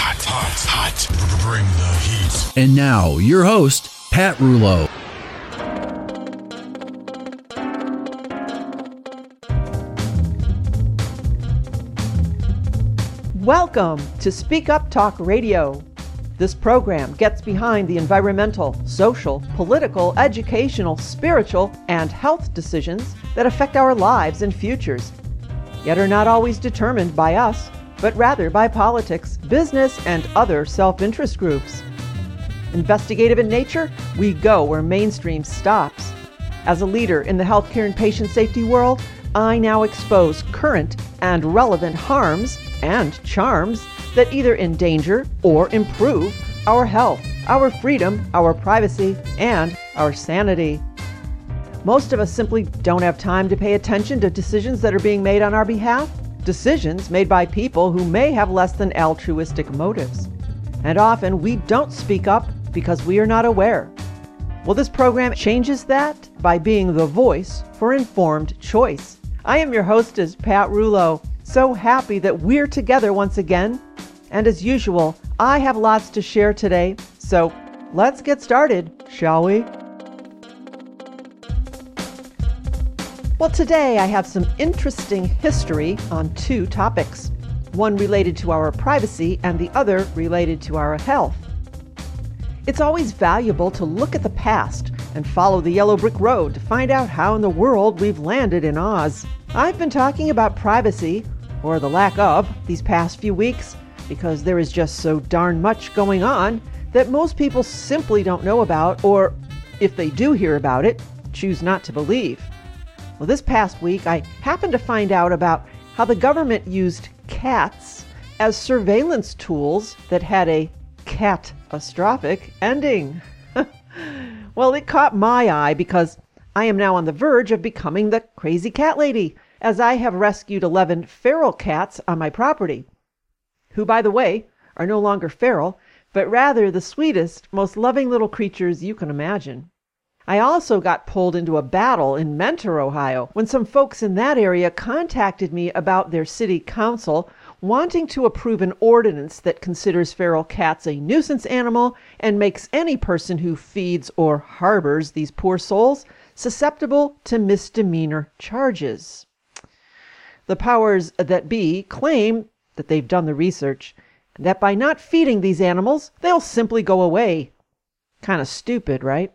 Hot. Bring the heat. And now, your host, Pat Rouleau. Welcome to Speak Up Talk Radio. This program gets behind the environmental, social, political, educational, spiritual, and health decisions that affect our lives and futures, yet are not always determined by us, but rather by politics, business, and other self-interest groups. Investigative in nature, we go where mainstream stops. As a leader in the healthcare and patient safety world, I now expose current and relevant harms and charms that either endanger or improve our health, our freedom, our privacy, and our sanity. Most of us simply don't have time to pay attention to decisions that are being made on our behalf, decisions made by people who may have less than altruistic motives. And often we don't speak up because we are not aware. Well, this program changes that by being the voice for informed choice. I am your hostess, Pat Rouleau. So happy that we're together once again. And as usual, I have lots to share today. So let's get started, shall we? Well, today I have some interesting history on two topics. One related to our privacy and the other related to our health. It's always valuable to look at the past and follow the yellow brick road to find out how in the world we've landed in Oz. I've been talking about privacy, or the lack of, these past few weeks because there is just so darn much going on that most people simply don't know about, or if they do hear about it, choose not to believe. Well, this past week I happened to find out about how the government used cats as surveillance tools that had a catastrophic ending. Well, it caught my eye because I am now on the verge of becoming the crazy cat lady, as I have rescued 11 feral cats on my property, who, by the way, are no longer feral, but rather the sweetest, most loving little creatures you can imagine. I also got pulled into a battle in Mentor, Ohio, when some folks in that area contacted me about their city council wanting to approve an ordinance that considers feral cats a nuisance animal and makes any person who feeds or harbors these poor souls susceptible to misdemeanor charges. The powers that be claim that they've done the research, and that by not feeding these animals, they'll simply go away. Kind of stupid, right?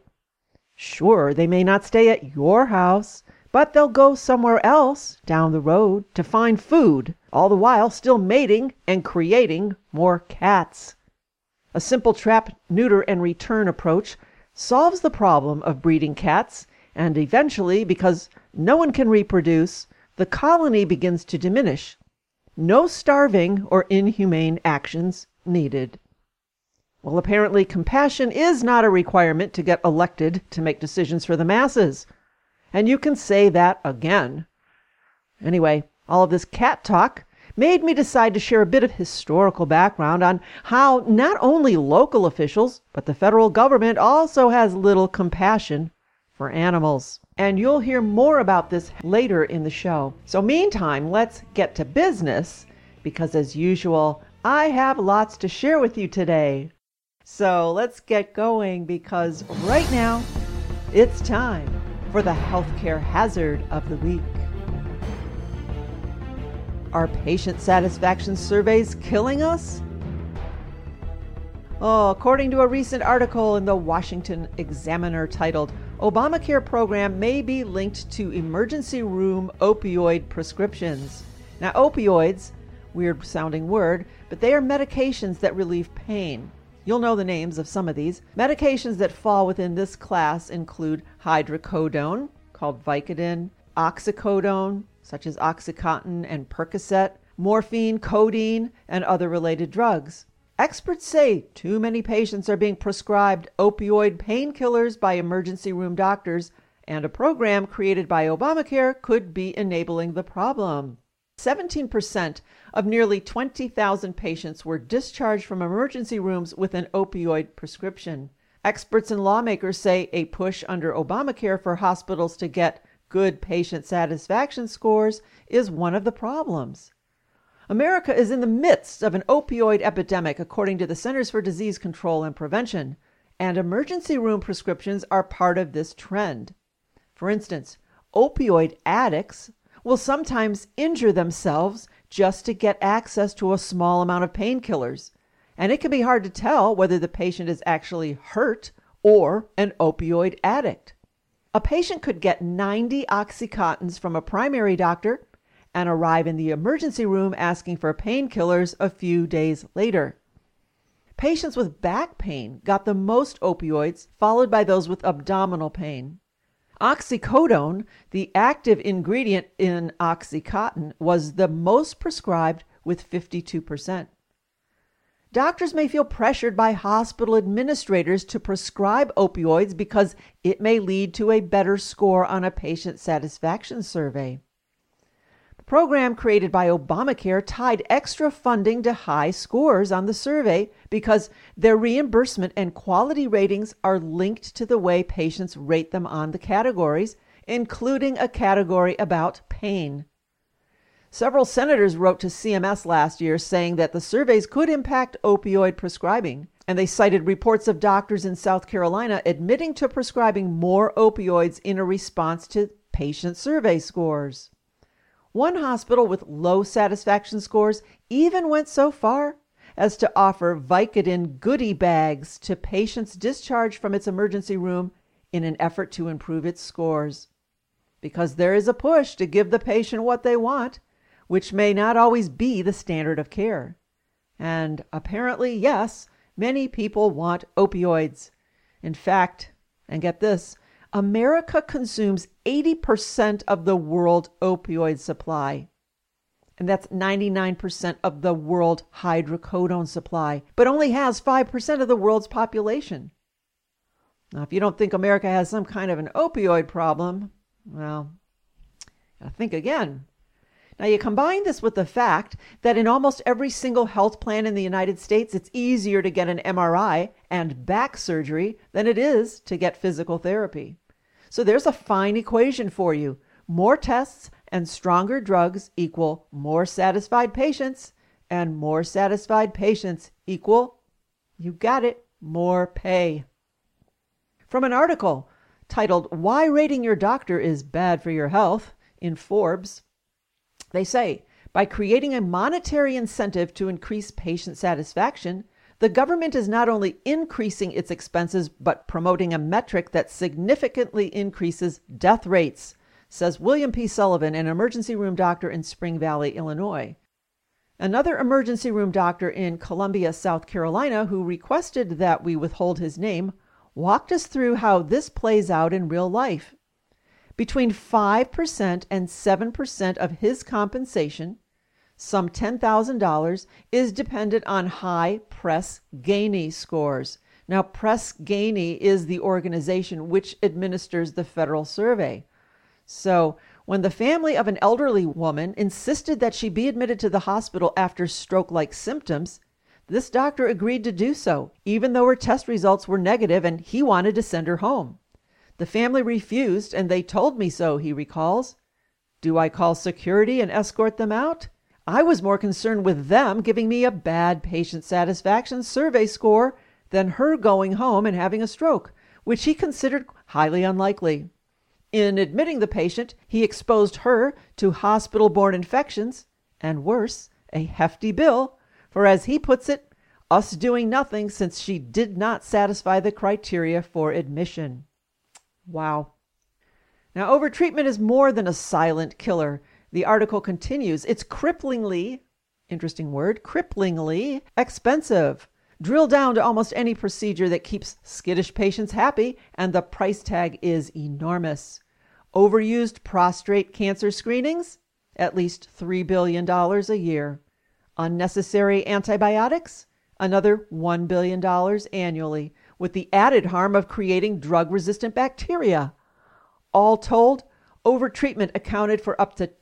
Sure, they may not stay at your house, but they'll go somewhere else down the road to find food, all the while still mating and creating more cats. A simple trap, neuter, and return approach solves the problem of breeding cats, and eventually, because no one can reproduce, the colony begins to diminish. No starving or inhumane actions needed. Well, apparently compassion is not a requirement to get elected to make decisions for the masses. And you can say that again. Anyway, all of this cat talk made me decide to share a bit of historical background on how not only local officials, but the federal government also has little compassion for animals. And you'll hear more about this later in the show. So meantime, let's get to business, because as usual, I have lots to share with you today. So let's get going, because right now, it's time for the healthcare hazard of the week. Are patient satisfaction surveys killing us? Oh, according to a recent article in the Washington Examiner titled, Obamacare program may be linked to emergency room opioid prescriptions. Now, opioids, weird sounding word, but they are medications that relieve pain. You'll know the names of some of these. Medications that fall within this class include hydrocodone, called Vicodin, oxycodone, such as Oxycontin and Percocet, morphine, codeine, and other related drugs. Experts say too many patients are being prescribed opioid painkillers by emergency room doctors, and a program created by Obamacare could be enabling the problem. 17% of nearly 20,000 patients were discharged from emergency rooms with an opioid prescription. Experts and lawmakers say a push under Obamacare for hospitals to get good patient satisfaction scores is one of the problems. America is in the midst of an opioid epidemic, according to the Centers for Disease Control and Prevention, and emergency room prescriptions are part of this trend. For instance, opioid addicts will sometimes injure themselves just to get access to a small amount of painkillers, and it can be hard to tell whether the patient is actually hurt or an opioid addict. A patient could get 90 Oxycontins from a primary doctor and arrive in the emergency room asking for painkillers a few days later. Patients with back pain got the most opioids, followed by those with abdominal pain. Oxycodone, the active ingredient in Oxycontin, was the most prescribed with 52%. Doctors may feel pressured by hospital administrators to prescribe opioids because it may lead to a better score on a patient satisfaction survey. The program created by Obamacare tied extra funding to high scores on the survey because their reimbursement and quality ratings are linked to the way patients rate them on the categories, including a category about pain. Several senators wrote to CMS last year saying that the surveys could impact opioid prescribing, and they cited reports of doctors in South Carolina admitting to prescribing more opioids in a response to patient survey scores. One hospital with low satisfaction scores even went so far as to offer Vicodin goodie bags to patients discharged from its emergency room in an effort to improve its scores. Because there is a push to give the patient what they want, which may not always be the standard of care. And apparently, yes, many people want opioids. In fact, and get this, America consumes 80% of the world opioid supply. And that's 99% of the world hydrocodone supply, but only has 5% of the world's population. Now, if you don't think America has some kind of an opioid problem, well, think again. Now, you combine this with the fact that in almost every single health plan in the United States, it's easier to get an MRI and back surgery than it is to get physical therapy. So there's a fine equation for you. More tests and stronger drugs equal more satisfied patients, and more satisfied patients equal, you got it, more pay. From an article titled "Why Rating Your Doctor is Bad for Your Health" in Forbes, they say, by creating a monetary incentive to increase patient satisfaction, the government is not only increasing its expenses, but promoting a metric that significantly increases death rates, says William P. Sullivan, an emergency room doctor in Spring Valley, Illinois. Another emergency room doctor in Columbia, South Carolina, who requested that we withhold his name, walked us through how this plays out in real life. Between 5% and 7% of his compensation, some $10,000, is dependent on high Press-Ganey scores. Now, Press-Ganey is the organization which administers the federal survey. So, when the family of an elderly woman insisted that she be admitted to the hospital after stroke-like symptoms, this doctor agreed to do so, even though her test results were negative and he wanted to send her home. The family refused, and they told me so, he recalls. Do I call security and escort them out? I was more concerned with them giving me a bad patient satisfaction survey score than her going home and having a stroke, which he considered highly unlikely. In admitting the patient, he exposed her to hospital-borne infections, and worse, a hefty bill, for as he puts it, us doing nothing since she did not satisfy the criteria for admission. Wow. Now, overtreatment is more than a silent killer. The article continues, it's cripplingly, interesting word, cripplingly expensive. Drill down to almost any procedure that keeps skittish patients happy, and the price tag is enormous. Overused prostate cancer screenings? At least $3 billion a year. Unnecessary antibiotics? Another $1 billion annually, with the added harm of creating drug-resistant bacteria. All told, overtreatment accounted for up to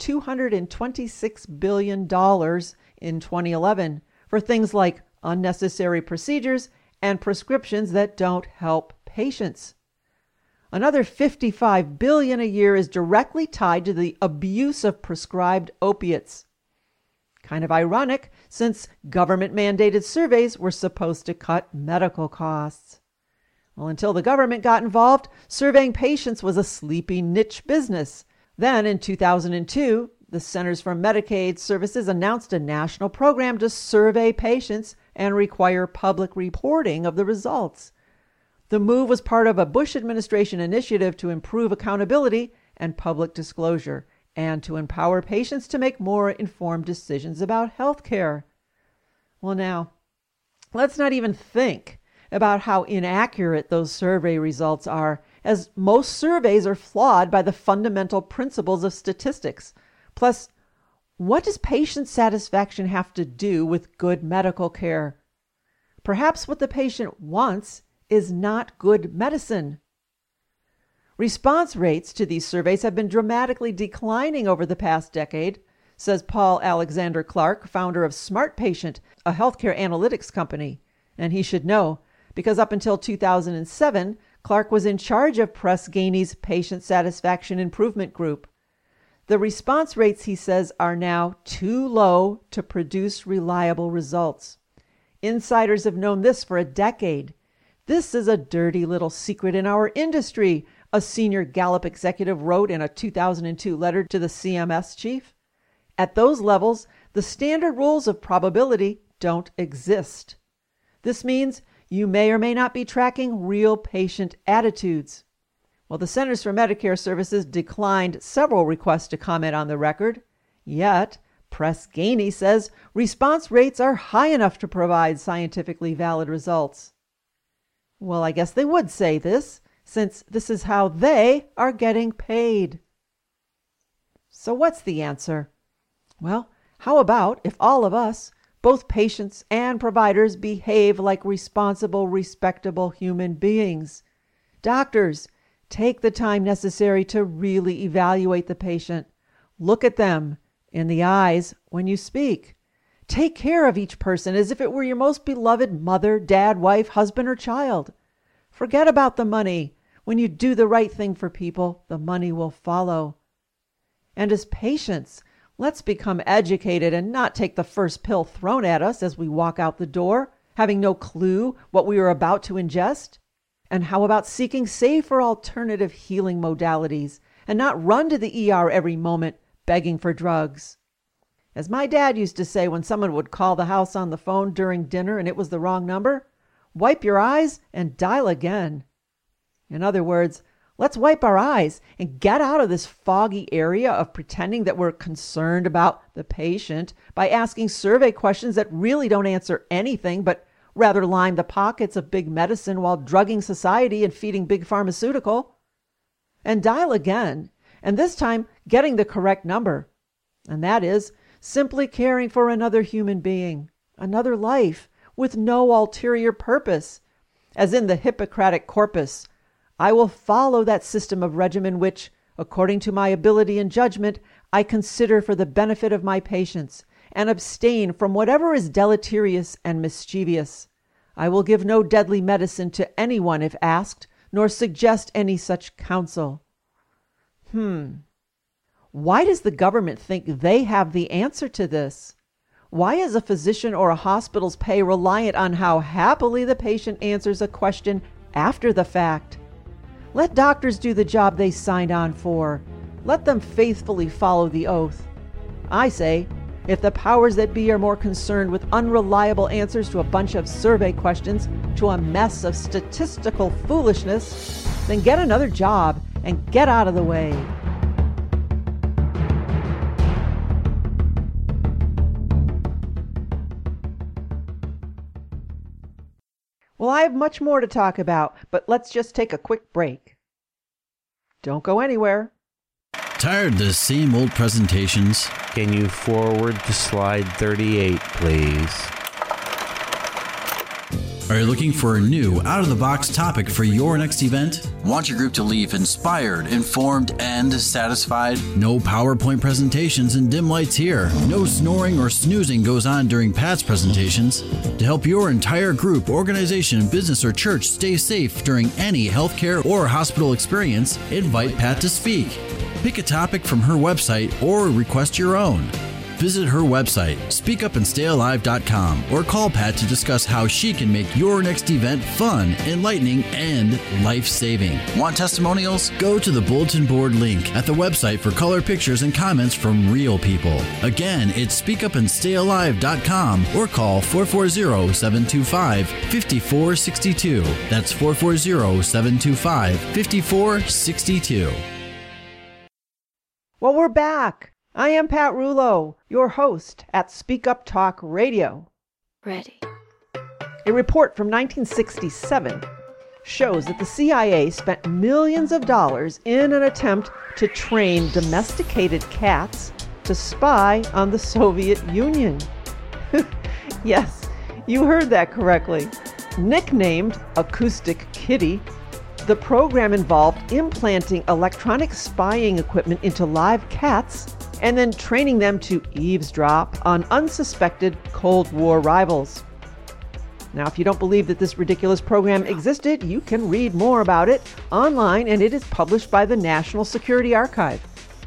$226 billion in 2011 for things like unnecessary procedures and prescriptions that don't help patients. Another $55 billion a year is directly tied to the abuse of prescribed opiates. Kind of ironic, since government-mandated surveys were supposed to cut medical costs. Well, until the government got involved, surveying patients was a sleepy niche business. Then, in 2002, the Centers for Medicaid Services announced a national program to survey patients and require public reporting of the results. The move was part of a Bush administration initiative to improve accountability and public disclosure, and to empower patients to make more informed decisions about health care. Well, now, let's not even think about how inaccurate those survey results are, as most surveys are flawed by the fundamental principles of statistics. Plus, what does patient satisfaction have to do with good medical care? Perhaps what the patient wants is not good medicine. Response rates to these surveys have been dramatically declining over the past decade, says Paul Alexander Clark, founder of Smart Patient, a healthcare analytics company. And he should know, because up until 2007, Clark was in charge of Press Ganey's Patient Satisfaction Improvement Group. The response rates, he says, are now too low to produce reliable results. Insiders have known this for a decade. This is a dirty little secret in our industry, a senior Gallup executive wrote in a 2002 letter to the CMS chief. At those levels, the standard rules of probability don't exist. This means you may or may not be tracking real patient attitudes. Well, the Centers for Medicare Services declined several requests to comment on the record. Yet, Press Ganey says response rates are high enough to provide scientifically valid results. Well, I guess they would say this, since this is how they are getting paid. So what's the answer? Well, how about if all of us, both patients and providers, behave like responsible, respectable human beings? Doctors, take the time necessary to really evaluate the patient. Look at them in the eyes when you speak. Take care of each person as if it were your most beloved mother, dad, wife, husband, or child. Forget about the money. When you do the right thing for people, the money will follow. And as patients, let's become educated and not take the first pill thrown at us as we walk out the door, having no clue what we are about to ingest. And how about seeking safer alternative healing modalities and not run to the ER every moment begging for drugs? As my dad used to say when someone would call the house on the phone during dinner and it was the wrong number, wipe your eyes and dial again. In other words, let's wipe our eyes and get out of this foggy area of pretending that we're concerned about the patient by asking survey questions that really don't answer anything but rather line the pockets of big medicine while drugging society and feeding big pharmaceutical. And dial again, and this time getting the correct number. And that is simply caring for another human being, another life, with no ulterior purpose. As in the Hippocratic Corpus, I will follow that system of regimen which, according to my ability and judgment, I consider for the benefit of my patients, and abstain from whatever is deleterious and mischievous. I will give no deadly medicine to anyone if asked, nor suggest any such counsel. Why does the government think they have the answer to this? Why is a physician or a hospital's pay reliant on how happily the patient answers a question after the fact? Let doctors do the job they signed on for. Let them faithfully follow the oath. I say, if the powers that be are more concerned with unreliable answers to a bunch of survey questions, to a mess of statistical foolishness, then get another job and get out of the way. Well, I have much more to talk about, but let's just take a quick break. Don't go anywhere. Tired of the same old presentations? Can you forward to slide 38, please? Are you looking for a new, out-of-the-box topic for your next event? Want your group to leave inspired, informed, and satisfied? No PowerPoint presentations and dim lights here. No snoring or snoozing goes on during Pat's presentations. To help your entire group, organization, business, or church stay safe during any healthcare or hospital experience, invite Pat to speak. Pick a topic from her website or request your own. Visit her website, speakupandstayalive.com, or call Pat to discuss how she can make your next event fun, enlightening, and life-saving. Want testimonials? Go to the bulletin board link at the website for color pictures and comments from real people. Again, it's speakupandstayalive.com or call 440-725-5462. That's 440-725-5462. Well, we're back. I am Pat Rulo, your host at Speak Up Talk Radio. Ready. A report from 1967 shows that the CIA spent millions of dollars in an attempt to train domesticated cats to spy on the Soviet Union. Yes, you heard that correctly. Nicknamed Acoustic Kitty, the program involved implanting electronic spying equipment into live cats and then training them to eavesdrop on unsuspected Cold War rivals. Now, if you don't believe that this ridiculous program existed, you can read more about it online, and it is published by the National Security Archive.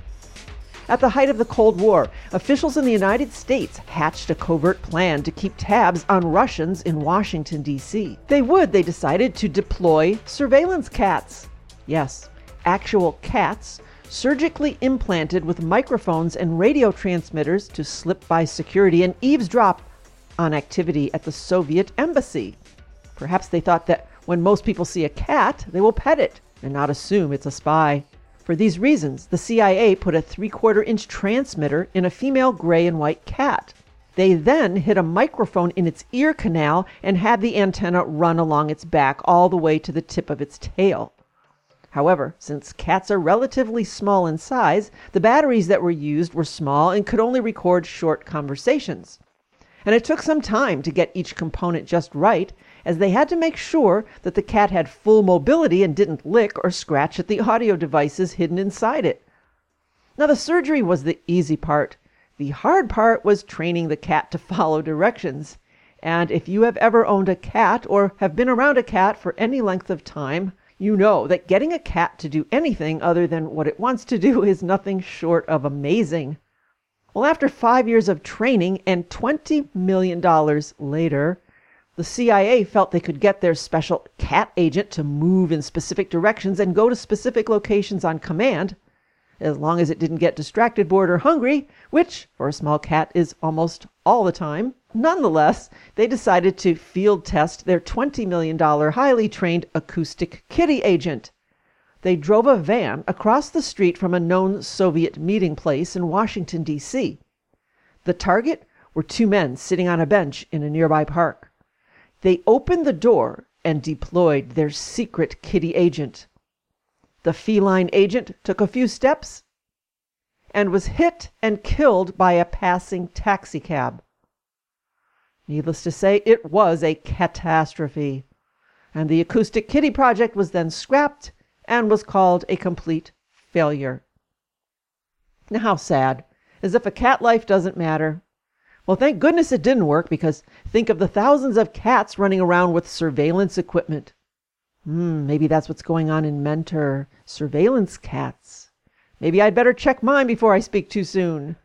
At the height of the Cold War, officials in the United States hatched a covert plan to keep tabs on Russians in Washington, D.C. They decided to deploy surveillance cats. Yes, actual cats, surgically implanted with microphones and radio transmitters to slip by security and eavesdrop on activity at the Soviet embassy. Perhaps they thought that when most people see a cat, they will pet it and not assume it's a spy. For these reasons, the CIA put a 3/4-inch transmitter in a female gray and white cat. They then hid a microphone in its ear canal and had the antenna run along its back all the way to the tip of its tail. However, since cats are relatively small in size, the batteries that were used were small and could only record short conversations. And it took some time to get each component just right, as they had to make sure that the cat had full mobility and didn't lick or scratch at the audio devices hidden inside it. Now, the surgery was the easy part. The hard part was training the cat to follow directions. And if you have ever owned a cat or have been around a cat for any length of time, you know that getting a cat to do anything other than what it wants to do is nothing short of amazing. Well, after 5 years of training and $20 million later, the CIA felt they could get their special cat agent to move in specific directions and go to specific locations on command, as long as it didn't get distracted, bored, or hungry, which, for a small cat, is almost all the time. Nonetheless, they decided to field test their $20 million highly trained Acoustic Kitty agent. They drove a van across the street from a known Soviet meeting place in Washington, D.C. The target were 2 men sitting on a bench in a nearby park. They opened the door and deployed their secret kitty agent. The feline agent took a few steps and was hit and killed by a passing taxicab. Needless to say, it was a catastrophe, and the Acoustic Kitty project was then scrapped and was called a complete failure. Now, how sad. As if a cat life doesn't matter. Well, thank goodness it didn't work, because think of the thousands of cats running around with surveillance equipment. Maybe that's what's going on in Mentor. Surveillance cats. Maybe I'd better check mine before I speak too soon.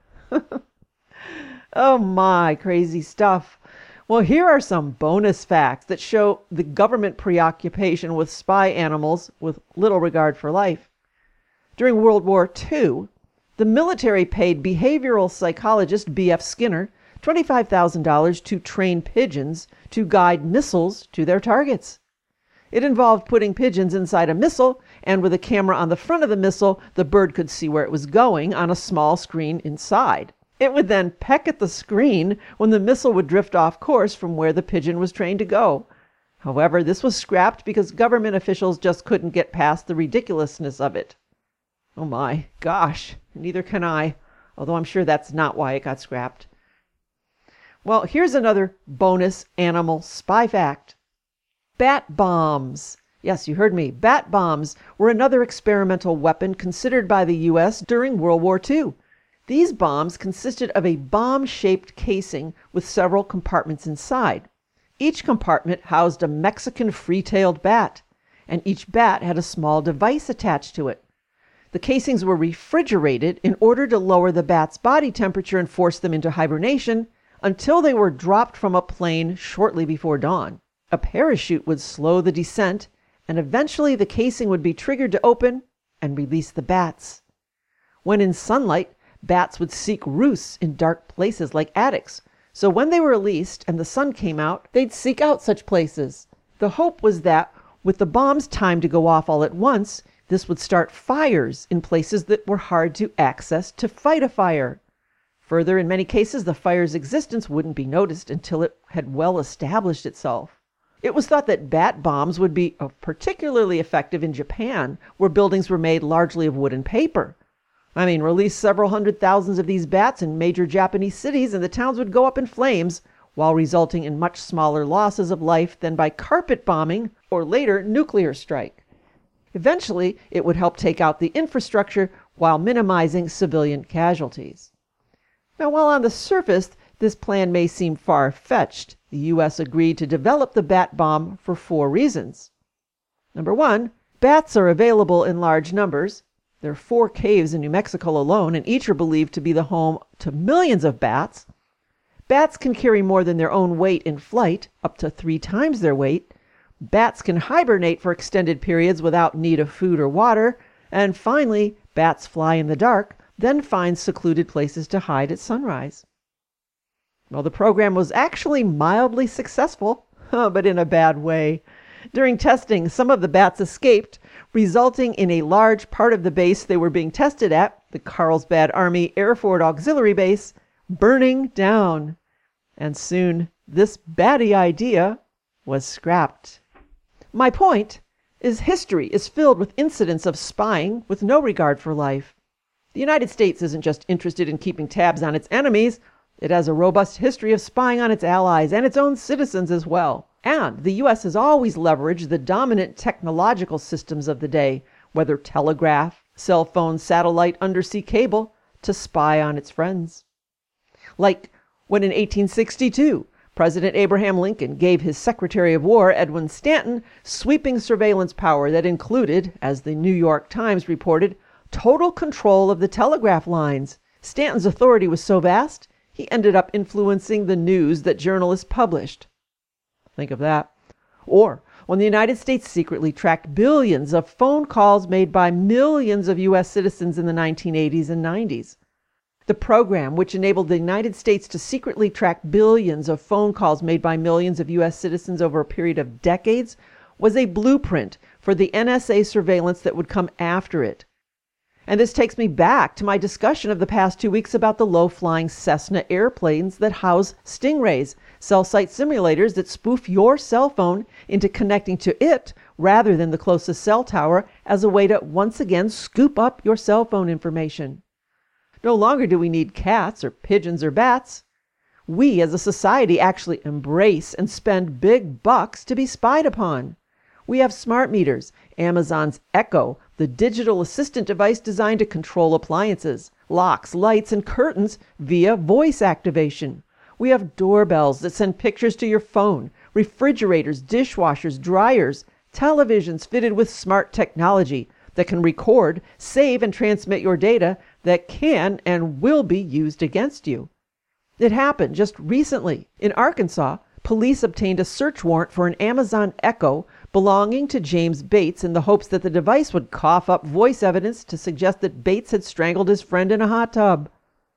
Oh my, crazy stuff. Well, here are some bonus facts that show the government preoccupation with spy animals with little regard for life. During World War II, the military paid behavioral psychologist B.F. Skinner $25,000 to train pigeons to guide missiles to their targets. It involved putting pigeons inside a missile, and with a camera on the front of the missile, the bird could see where it was going on a small screen inside. It would then peck at the screen when the missile would drift off course from where the pigeon was trained to go. However, this was scrapped because government officials just couldn't get past the ridiculousness of it. Oh my gosh, neither can I, although I'm sure that's not why it got scrapped. Well, here's another bonus animal spy fact. Bat bombs. Yes, you heard me. Bat bombs were another experimental weapon considered by the U.S. during World War II. These bombs consisted of a bomb-shaped casing with several compartments inside. Each compartment housed a Mexican free-tailed bat, and each bat had a small device attached to it. The casings were refrigerated in order to lower the bats' body temperature and force them into hibernation until they were dropped from a plane shortly before dawn. A parachute would slow the descent, and eventually the casing would be triggered to open and release the bats. When in sunlight, bats would seek roosts in dark places like attics, so when they were released and the sun came out, they'd seek out such places. The hope was that, with the bombs timed to go off all at once, this would start fires in places that were hard to access to fight a fire. Further, in many cases, the fire's existence wouldn't be noticed until it had well established itself. It was thought that bat bombs would be particularly effective in Japan, where buildings were made largely of wood and paper. Release several hundred thousands of these bats in major Japanese cities and the towns would go up in flames, while resulting in much smaller losses of life than by carpet bombing or later nuclear strike. Eventually, it would help take out the infrastructure while minimizing civilian casualties. Now, while on the surface this plan may seem far-fetched, the U.S. agreed to develop the bat bomb for 4 reasons. Number 1, bats are available in large numbers. There are 4 caves in New Mexico alone, and each are believed to be the home to millions of bats. Bats can carry more than their own weight in flight, up to 3 times their weight. Bats can hibernate for extended periods without need of food or water. And finally, bats fly in the dark, then find secluded places to hide at sunrise. Well, the program was actually mildly successful, but in a bad way. During testing, some of the bats escaped, resulting in a large part of the base they were being tested at, the Carlsbad Army Air Force Auxiliary Base, burning down. And soon, this batty idea was scrapped. My point is history is filled with incidents of spying with no regard for life. The United States isn't just interested in keeping tabs on its enemies. It has a robust history of spying on its allies and its own citizens as well. And the U.S. has always leveraged the dominant technological systems of the day, whether telegraph, cell phone, satellite, undersea cable, to spy on its friends. Like when in 1862, President Abraham Lincoln gave his Secretary of War, Edwin Stanton, sweeping surveillance power that included, as the New York Times reported, total control of the telegraph lines. Stanton's authority was so vast, he ended up influencing the news that journalists published. Think of that. Or when the United States secretly tracked billions of phone calls made by millions of U.S. citizens in the 1980s and 90s. The program, which enabled the United States to secretly track billions of phone calls made by millions of U.S. citizens over a period of decades, was a blueprint for the NSA surveillance that would come after it. And this takes me back to my discussion of the past 2 weeks about the low-flying Cessna airplanes that house Stingrays, cell site simulators that spoof your cell phone into connecting to it rather than the closest cell tower as a way to once again scoop up your cell phone information. No longer do we need cats or pigeons or bats. We as a society actually embrace and spend big bucks to be spied upon. We have smart meters, Amazon's Echo, the digital assistant device designed to control appliances, locks, lights, and curtains via voice activation. We have doorbells that send pictures to your phone, refrigerators, dishwashers, dryers, televisions fitted with smart technology that can record, save, and transmit your data that can and will be used against you. It happened just recently. In Arkansas, police obtained a search warrant for an Amazon Echo belonging to James Bates in the hopes that the device would cough up voice evidence to suggest that Bates had strangled his friend in a hot tub.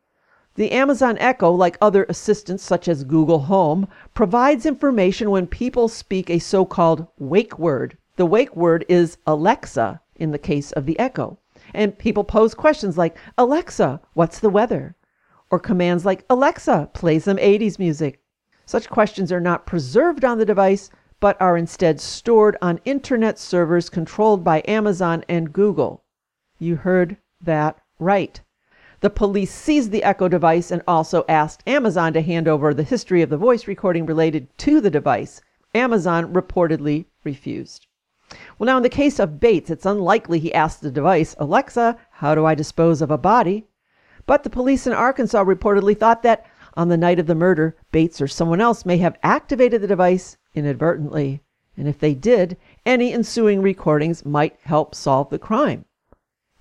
The Amazon Echo, like other assistants such as Google Home, provides information when people speak a so-called wake word. The wake word is Alexa in the case of the Echo. And people pose questions like, Alexa, what's the weather? Or commands like, Alexa, play some 80s music. Such questions are not preserved on the device, but are instead stored on internet servers controlled by Amazon and Google. You heard that right. The police seized the Echo device and also asked Amazon to hand over the history of the voice recording related to the device. Amazon reportedly refused. Well, now in the case of Bates, it's unlikely he asked the device, Alexa, how do I dispose of a body? But the police in Arkansas reportedly thought that on the night of the murder, Bates or someone else may have activated the device inadvertently. And if they did, any ensuing recordings might help solve the crime.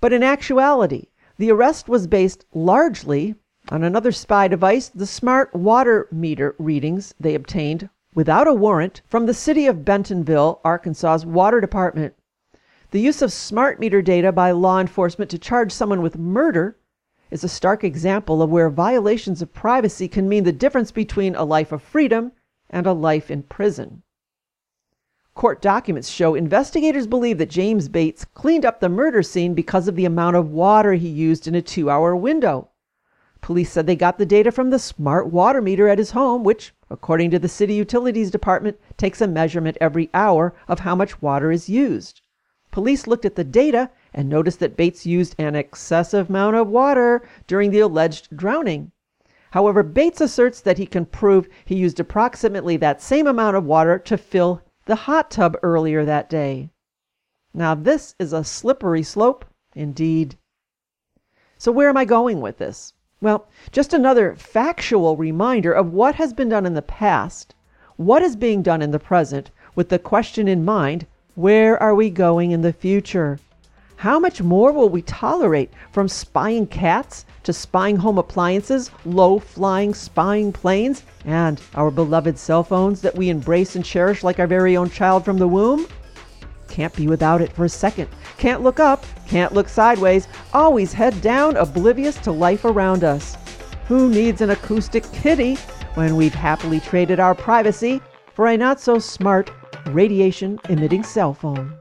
But in actuality, the arrest was based largely on another spy device, the smart water meter readings they obtained without a warrant from the city of Bentonville, Arkansas's water department. The use of smart meter data by law enforcement to charge someone with murder is a stark example of where violations of privacy can mean the difference between a life of freedom and a life in prison. Court documents show investigators believe that James Bates cleaned up the murder scene because of the amount of water he used in a 2-hour window. Police said they got the data from the smart water meter at his home, which, according to the city utilities department, takes a measurement every hour of how much water is used. Police looked at the data and noticed that Bates used an excessive amount of water during the alleged drowning. However, Bates asserts that he can prove he used approximately that same amount of water to fill the hot tub earlier that day. Now this is a slippery slope indeed. So where am I going with this? Well, just another factual reminder of what has been done in the past, what is being done in the present, with the question in mind, where are we going in the future? How much more will we tolerate, from spying cats to spying home appliances, low-flying spying planes, and our beloved cell phones that we embrace and cherish like our very own child from the womb? Can't be without it for a second. Can't look up, can't look sideways, always head down, oblivious to life around us. Who needs an acoustic kitty when we've happily traded our privacy for a not-so-smart, radiation-emitting cell phone?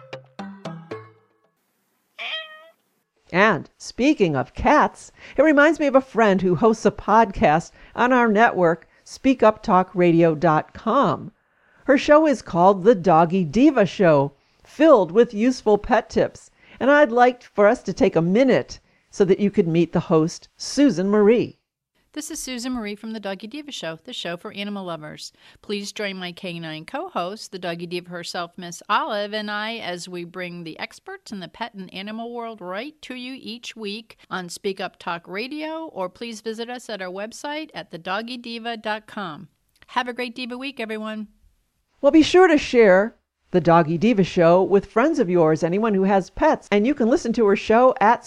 And speaking of cats, it reminds me of a friend who hosts a podcast on our network, SpeakUpTalkRadio.com. Her show is called The Doggy Diva Show, filled with useful pet tips. And I'd like for us to take a minute so that you could meet the host, Susan Marie. This is Susan Marie from The Doggy Diva Show, the show for animal lovers. Please join my canine co-host, the Doggy Diva herself, Miss Olive, and I, as we bring the experts in the pet and animal world right to you each week on Speak Up Talk Radio, or please visit us at our website at thedoggydiva.com. Have a great Diva week, everyone. Well, be sure to share The Doggy Diva Show with friends of yours, anyone who has pets, and you can listen to her show at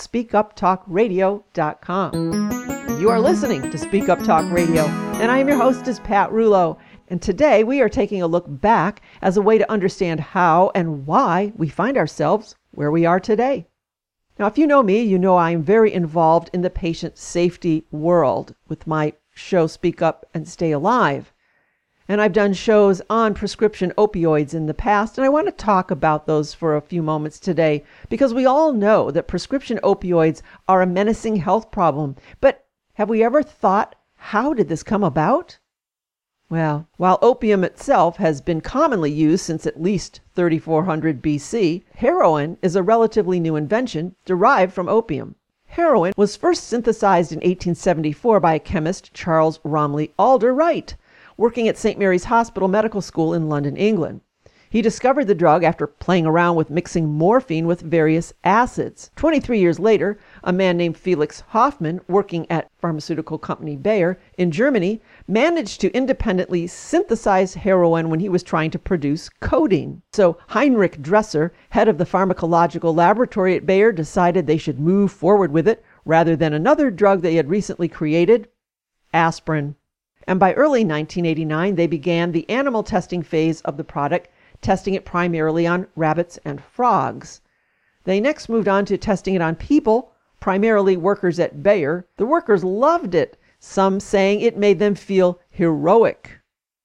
speakuptalkradio.com. You are listening to Speak Up Talk Radio, and I am your hostess, Pat Rulo. And today we are taking a look back as a way to understand how and why we find ourselves where we are today. Now, if you know me, you know I am very involved in the patient safety world with my show Speak Up and Stay Alive. And I've done shows on prescription opioids in the past, and I want to talk about those for a few moments today, because we all know that prescription opioids are a menacing health problem. But have we ever thought, how did this come about? Well, while opium itself has been commonly used since at least 3400 BC, heroin is a relatively new invention derived from opium. Heroin was first synthesized in 1874 by chemist Charles Romilly Alder Wright, working at St. Mary's Hospital Medical School in London, England. He discovered the drug after playing around with mixing morphine with various acids. 23 years later, a man named Felix Hoffmann, working at pharmaceutical company Bayer in Germany, managed to independently synthesize heroin when he was trying to produce codeine. So Heinrich Dresser, head of the pharmacological laboratory at Bayer, decided they should move forward with it rather than another drug they had recently created, aspirin. And by early 1989, they began the animal testing phase of the product, testing it primarily on rabbits and frogs. They next moved on to testing it on people, primarily workers at Bayer. The workers loved it, some saying it made them feel heroic.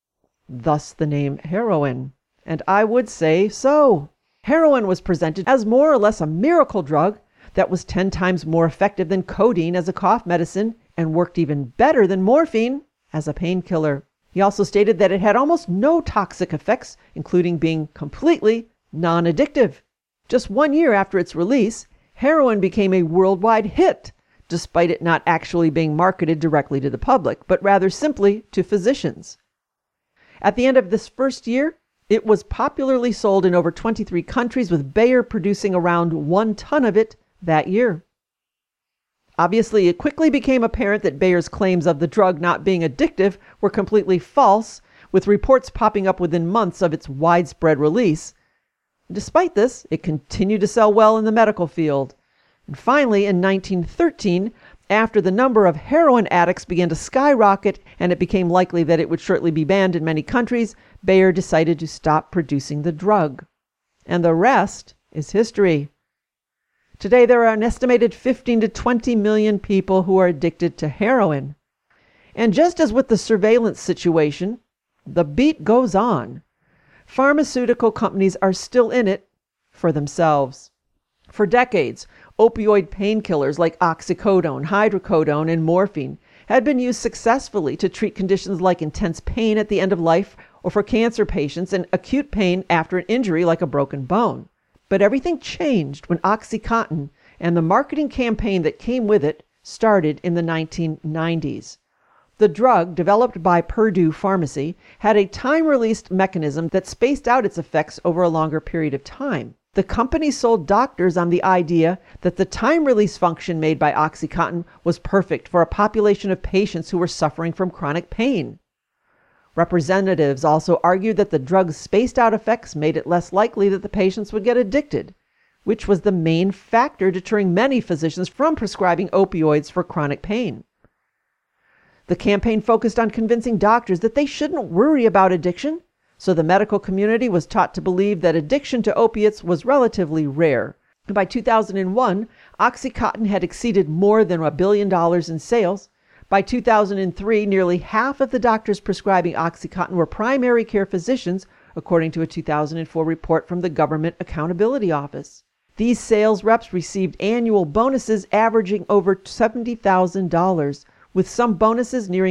Thus the name heroin. And I would say so. Heroin was presented as more or less a miracle drug that was 10 times more effective than codeine as a cough medicine and worked even better than morphine as a painkiller. He also stated that it had almost no toxic effects, including being completely non-addictive. Just 1 year after its release, heroin became a worldwide hit, despite it not actually being marketed directly to the public, but rather simply to physicians. At the end of this first year, it was popularly sold in over 23 countries, with Bayer producing around 1 ton of it that year. Obviously, it quickly became apparent that Bayer's claims of the drug not being addictive were completely false, with reports popping up within months of its widespread release. Despite this, it continued to sell well in the medical field. And finally, in 1913, after the number of heroin addicts began to skyrocket and it became likely that it would shortly be banned in many countries, Bayer decided to stop producing the drug. And the rest is history. Today, there are an estimated 15 to 20 million people who are addicted to heroin. And just as with the surveillance situation, the beat goes on. Pharmaceutical companies are still in it for themselves. For decades, opioid painkillers like oxycodone, hydrocodone, and morphine had been used successfully to treat conditions like intense pain at the end of life or for cancer patients and acute pain after an injury like a broken bone. But everything changed when OxyContin and the marketing campaign that came with it started in the 1990s. The drug, developed by Purdue Pharmacy, had a time-released mechanism that spaced out its effects over a longer period of time. The company sold doctors on the idea that the time-release function made by OxyContin was perfect for a population of patients who were suffering from chronic pain. Representatives also argued that the drug's spaced-out effects made it less likely that the patients would get addicted, which was the main factor deterring many physicians from prescribing opioids for chronic pain. The campaign focused on convincing doctors that they shouldn't worry about addiction, so the medical community was taught to believe that addiction to opiates was relatively rare. By 2001, OxyContin had exceeded more than $1 billion in sales. By 2003, nearly half of the doctors prescribing OxyContin were primary care physicians, according to a 2004 report from the Government Accountability Office. These sales reps received annual bonuses averaging over $70,000, with some bonuses nearing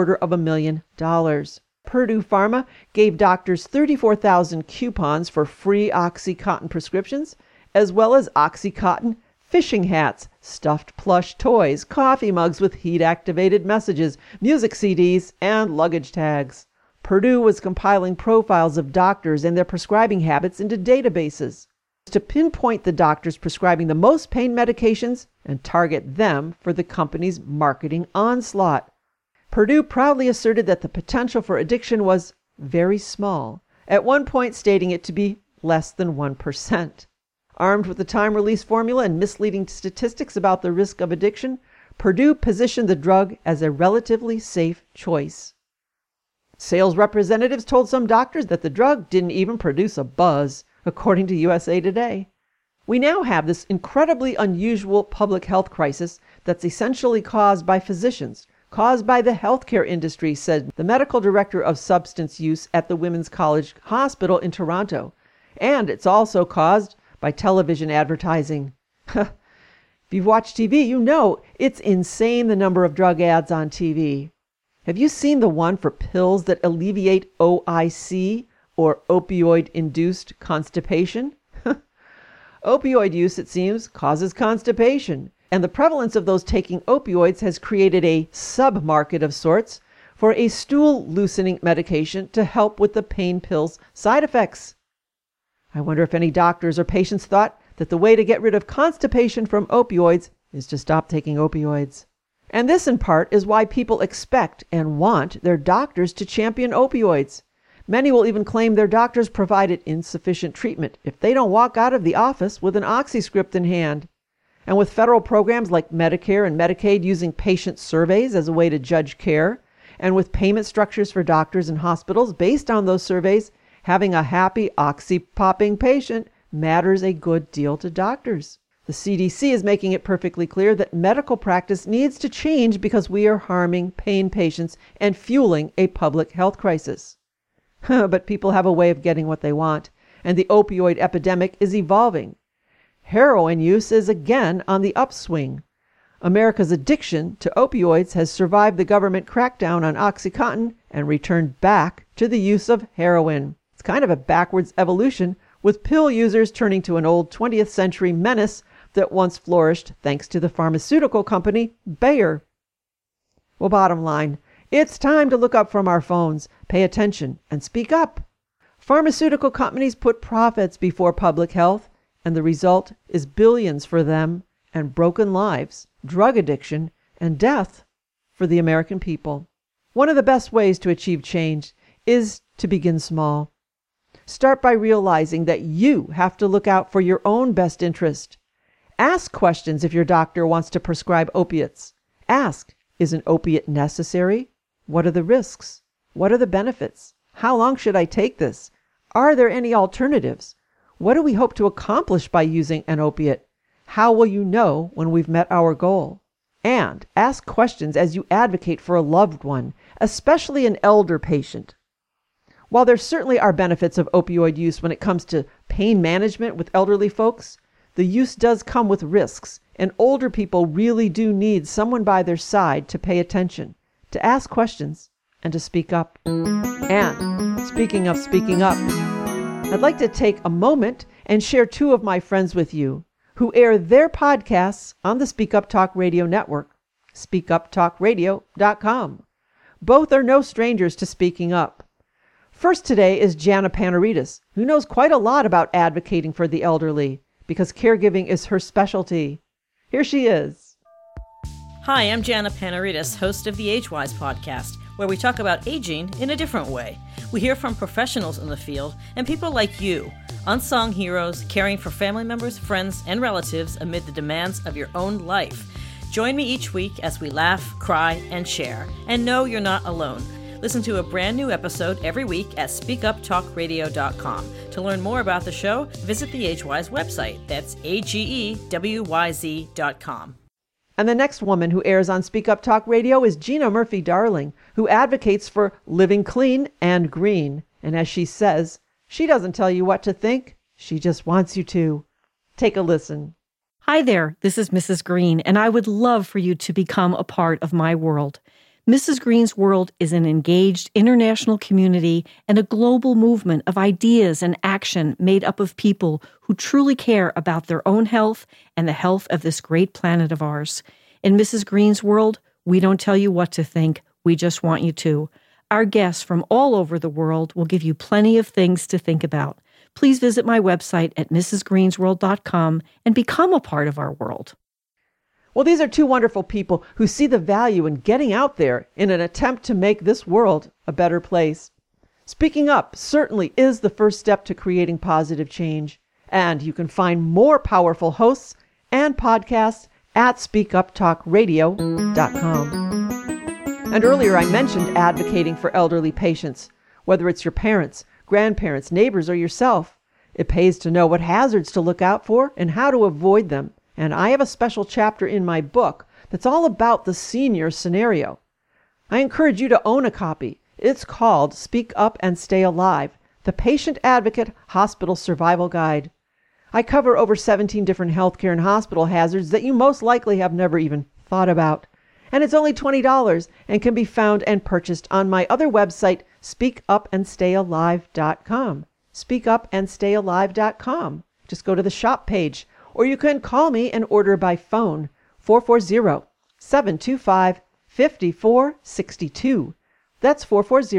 $250,000. Purdue Pharma gave doctors 34,000 coupons for free OxyContin prescriptions, as well as OxyContin fishing hats, stuffed plush toys, coffee mugs with heat-activated messages, music CDs, and luggage tags. Purdue was compiling profiles of doctors and their prescribing habits into databases to pinpoint the doctors prescribing the most pain medications and target them for the company's marketing onslaught. Purdue proudly asserted that the potential for addiction was very small, at one point stating it to be less than 1%. Armed with the time-release formula and misleading statistics about the risk of addiction, Purdue positioned the drug as a relatively safe choice. Sales representatives told some doctors that the drug didn't even produce a buzz, according to USA Today. We now have this incredibly unusual public health crisis that's essentially caused by physicians, caused by the healthcare industry, said the medical director of substance use at the Women's College Hospital in Toronto. And it's also caused by television advertising. If you've watched TV, you know it's insane the number of drug ads on TV. Have you seen the one for pills that alleviate OIC, or opioid-induced constipation? Opioid use, it seems, causes constipation, and the prevalence of those taking opioids has created a sub-market of sorts for a stool-loosening medication to help with the pain pill's side effects. I wonder if any doctors or patients thought that the way to get rid of constipation from opioids is to stop taking opioids. And this, in part, is why people expect and want their doctors to champion opioids. Many will even claim their doctors provided insufficient treatment if they don't walk out of the office with an OxyScript in hand. And with federal programs like Medicare and Medicaid using patient surveys as a way to judge care, and with payment structures for doctors and hospitals based on those surveys, having a happy oxy-popping patient matters a good deal to doctors. The CDC is making it perfectly clear that medical practice needs to change because we are harming pain patients and fueling a public health crisis. But people have a way of getting what they want, and the opioid epidemic is evolving. Heroin use is again on the upswing. America's addiction to opioids has survived the government crackdown on OxyContin and returned back to the use of heroin. It's kind of a backwards evolution, with pill users turning to an old 20th century menace that once flourished thanks to the pharmaceutical company Bayer. Well, bottom line, it's time to look up from our phones, pay attention, and speak up. Pharmaceutical companies put profits before public health, and the result is billions for them and broken lives, drug addiction, and death for the American people. One of the best ways to achieve change is to begin small. Start by realizing that you have to look out for your own best interest. Ask questions if your doctor wants to prescribe opiates. Ask, is an opiate necessary? What are the risks? What are the benefits? How long should I take this? Are there any alternatives? What do we hope to accomplish by using an opiate? How will you know when we've met our goal? And ask questions as you advocate for a loved one, especially an elder patient. While there certainly are benefits of opioid use when it comes to pain management with elderly folks, the use does come with risks, and older people really do need someone by their side to pay attention, to ask questions, and to speak up. And speaking of speaking up, I'd like to take a moment and share two of my friends with you who air their podcasts on the Speak Up Talk Radio network, speakuptalkradio.com. Both are no strangers to speaking up. First today is Jana Panaritis, who knows quite a lot about advocating for the elderly because caregiving is her specialty. Here she is. Hi, I'm Jana Panaritis, host of the AgeWise podcast, where we talk about aging in a different way. We hear from professionals in the field and people like you, unsung heroes caring for family members, friends, and relatives amid the demands of your own life. Join me each week as we laugh, cry, and share. And no, you're not alone. Listen to a brand new episode every week at speakuptalkradio.com. To learn more about the show, visit the AgeWise website. That's AGEWYZ.com. And the next woman who airs on Speak Up Talk Radio is Gina Murphy Darling, who advocates for living clean and green. And as she says, she doesn't tell you what to think, she just wants you to. Take a listen. Hi there, this is Mrs. Green, and I would love for you to become a part of my world. Mrs. Green's World is an engaged international community and a global movement of ideas and action made up of people who truly care about their own health and the health of this great planet of ours. In Mrs. Green's World, we don't tell you what to think, we just want you to. Our guests from all over the world will give you plenty of things to think about. Please visit my website at mrsgreensworld.com and become a part of our world. Well, these are two wonderful people who see the value in getting out there in an attempt to make this world a better place. Speaking up certainly is the first step to creating positive change. And you can find more powerful hosts and podcasts at speakuptalkradio.com. And earlier I mentioned advocating for elderly patients, whether it's your parents, grandparents, neighbors, or yourself. It pays to know what hazards to look out for and how to avoid them. And I have a special chapter in my book that's all about the senior scenario. I encourage you to own a copy. It's called Speak Up and Stay Alive, the Patient Advocate Hospital Survival Guide. I cover over 17 different healthcare and hospital hazards that you most likely have never even thought about. And it's only $20 and can be found and purchased on my other website, speakupandstayalive.com. Speakupandstayalive.com. Just go to the shop page. Or you can call me and order by phone, 440-725-5462. That's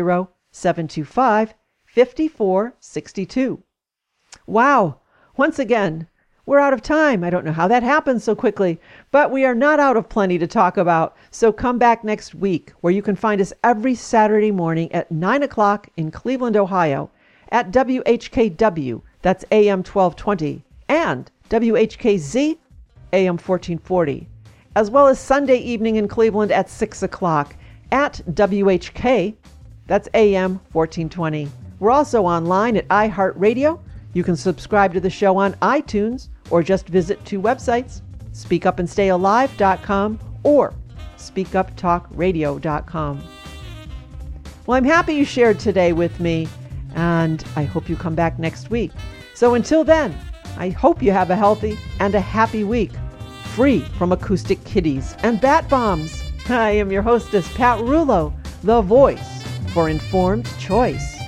440-725-5462. Wow! Once again, we're out of time. I don't know how that happened so quickly, but we are not out of plenty to talk about. So come back next week, where you can find us every Saturday morning at 9 o'clock in Cleveland, Ohio, at WHKW, that's AM 1220, and WHKZ, AM 1440, as well as Sunday evening in Cleveland at 6 o'clock at WHK, that's AM 1420. We're also online at iHeartRadio. You can subscribe to the show on iTunes or just visit two websites, speakupandstayalive.com or speakuptalkradio.com. Well, I'm happy you shared today with me, and I hope you come back next week. So until then, I hope you have a healthy and a happy week, free from acoustic kitties and bat bombs. I am your hostess, Pat Rulo, the voice for informed choice.